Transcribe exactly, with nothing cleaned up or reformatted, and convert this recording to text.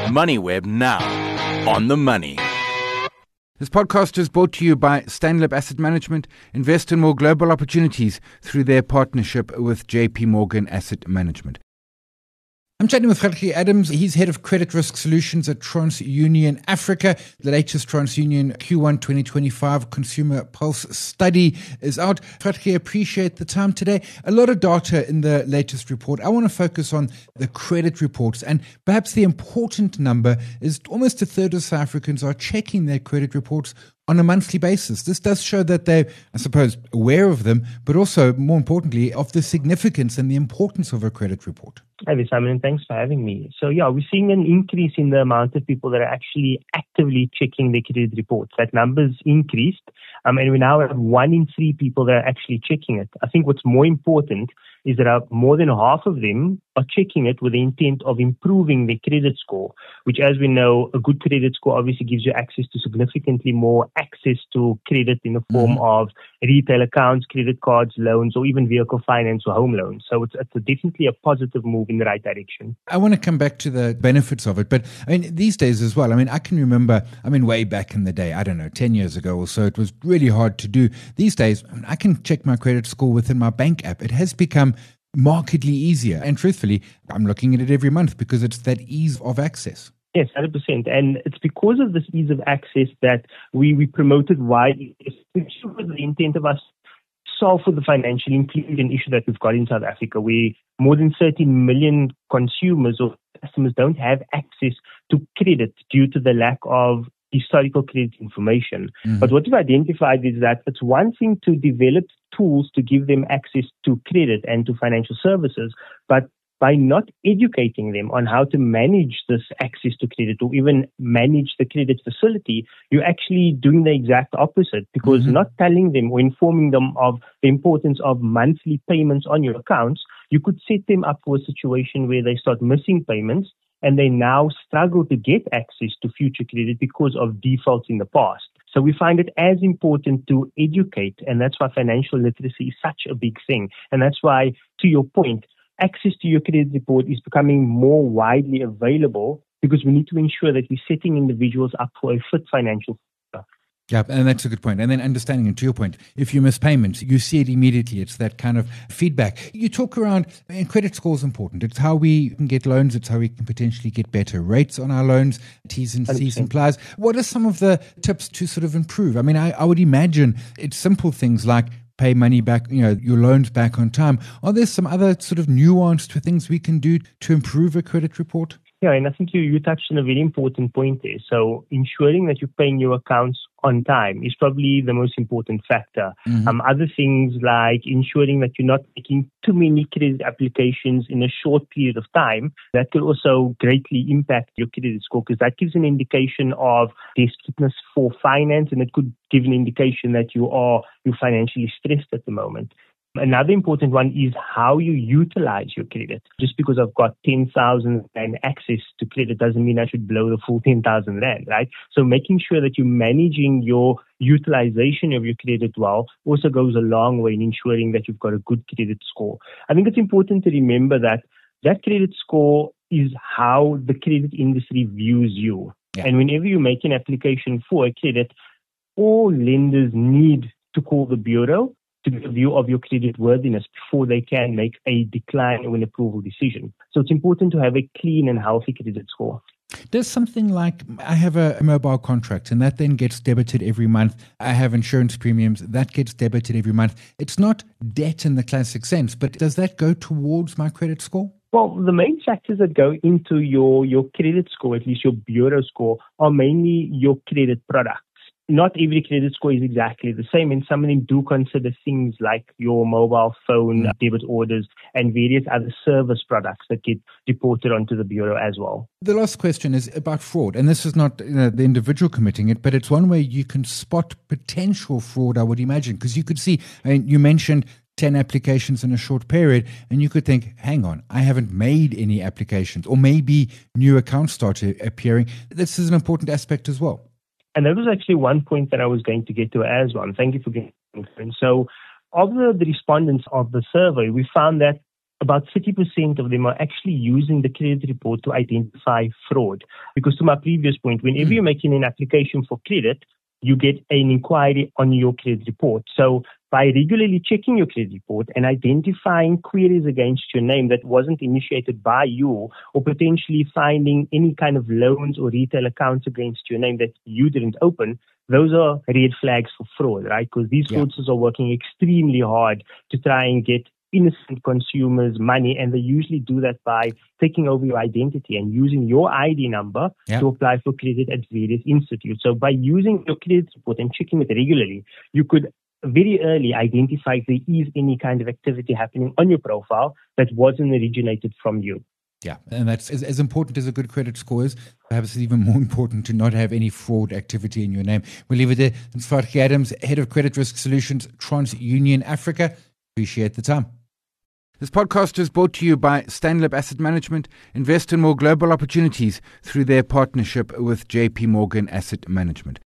MoneyWeb now. On the money. This podcast is brought to you by Stanlib Asset Management. Invest in more global opportunities through their partnership with J P Morgan Asset Management. I'm chatting with Frederick Adams. He's head of credit risk solutions at TransUnion Africa. The latest TransUnion Q one twenty twenty-five Consumer Pulse study is out. Frederick, I appreciate the time today. A lot of data in the latest report. I want to focus on the credit reports, and perhaps the important number is almost a third of South Africans are checking their credit reports on a monthly basis. This does show that they're, I suppose, aware of them, but also, more importantly, of the significance and the importance of a credit report. Hi, Simon, and thanks for having me. So, yeah, we're seeing an increase in the amount of people that are actually actively checking their credit reports. That number's increased, um, and we now have one in three people that are actually checking it. I think what's more important is that uh, more than half of them are checking it with the intent of improving their credit score, which, as we know, a good credit score obviously gives you access to significantly more access to credit in the form mm-hmm. of retail accounts, credit cards, loans, or even vehicle finance or home loans. So it's, it's a definitely a positive move in the right direction. I want to come back to the benefits of it, but I mean, these days as well, I mean, I can remember, I mean, way back in the day, I don't know, ten years ago or so, it was really hard to do. These days, I mean, I can check my credit score within my bank app. It has become markedly easier. And truthfully, I'm looking at it every month because it's that ease of access. Yes, one hundred percent. And it's because of this ease of access that we, we promoted widely, especially with the intent of us solve for the financial inclusion issue that we've got in South Africa, where more than thirteen million consumers or customers don't have access to credit due to the lack of historical credit information. Mm-hmm. But what we've identified is that it's one thing to develop tools to give them access to credit and to financial services, but by not educating them on how to manage this access to credit or even manage the credit facility, you're actually doing the exact opposite, because mm-hmm. not telling them or informing them of the importance of monthly payments on your accounts, you could set them up for a situation where they start missing payments and they now struggle to get access to future credit because of defaults in the past. So we find it as important to educate, and that's why financial literacy is such a big thing. And that's why, to your point, access to your credit report is becoming more widely available, because we need to ensure that we're setting individuals up for a fit financial future. Yeah, and that's a good point. And then understanding, and to your point, if you miss payments, you see it immediately. It's that kind of feedback. You talk around, and credit score is important. It's how we can get loans. It's how we can potentially get better rates on our loans, T's and C's and plies. What are some of the tips to sort of improve? I mean, I, I would imagine it's simple things like pay money back, you know, your loans back on time. Are there some other sort of nuanced things we can do to improve a credit report? Yeah, and I think you, you touched on a very important point there. So ensuring that you're paying your accounts on time is probably the most important factor. Mm-hmm. Um, other things like ensuring that you're not making too many credit applications in a short period of time, that could also greatly impact your credit score, because that gives an indication of desperateness for finance, and it could give an indication that you are you're financially stressed at the moment. Another important one is how you utilize your credit. Just because I've got ten thousand rand access to credit doesn't mean I should blow the full ten thousand rand, right? So making sure that you're managing your utilization of your credit well also goes a long way in ensuring that you've got a good credit score. I think it's important to remember that that credit score is how the credit industry views you. Yeah. And whenever you make an application for a credit, all lenders need to call the bureau to get a view of your credit worthiness before they can make a decline or an approval decision. So it's important to have a clean and healthy credit score. Does something like, I have a mobile contract and that then gets debited every month. I have insurance premiums, that gets debited every month. It's not debt in the classic sense, but does that go towards my credit score? Well, the main factors that go into your, your credit score, at least your bureau score, are mainly your credit products. Not every credit score is exactly the same, and some of them do consider things like your mobile phone mm. debit orders and various other service products that get reported onto the bureau as well. The last question is about fraud, and this is not you know, the individual committing it, but it's one way you can spot potential fraud, I would imagine, because you could see, I mean, you mentioned ten applications in a short period, and you could think, hang on, I haven't made any applications, or maybe new accounts started appearing. This is an important aspect as well. And that was actually one point that I was going to get to as well. Thank you for getting it. So of the, the respondents of the survey, we found that about thirty percent of them are actually using the credit report to identify fraud. Because to my previous point, whenever mm. you're making an application for credit, you get an inquiry on your credit report. So by regularly checking your credit report and identifying queries against your name that wasn't initiated by you, or potentially finding any kind of loans or retail accounts against your name that you didn't open, those are red flags for fraud, right? Because these yeah. fraudsters are working extremely hard to try and get innocent consumers money, and they usually do that by taking over your identity and using your I D number yeah. to apply for credit at various institutes. So by using your credit report and checking it regularly, you could very early identify if there is any kind of activity happening on your profile that wasn't originated from you. Yeah, and that's as, as important as a good credit score is. Perhaps it's even more important to not have any fraud activity in your name. We'll leave it there. It's Farki Adams, Head of Credit Risk Solutions, TransUnion Africa. Appreciate the time. This podcast is brought to you by Stanlib Asset Management. Invest in more global opportunities through their partnership with J P Morgan Asset Management.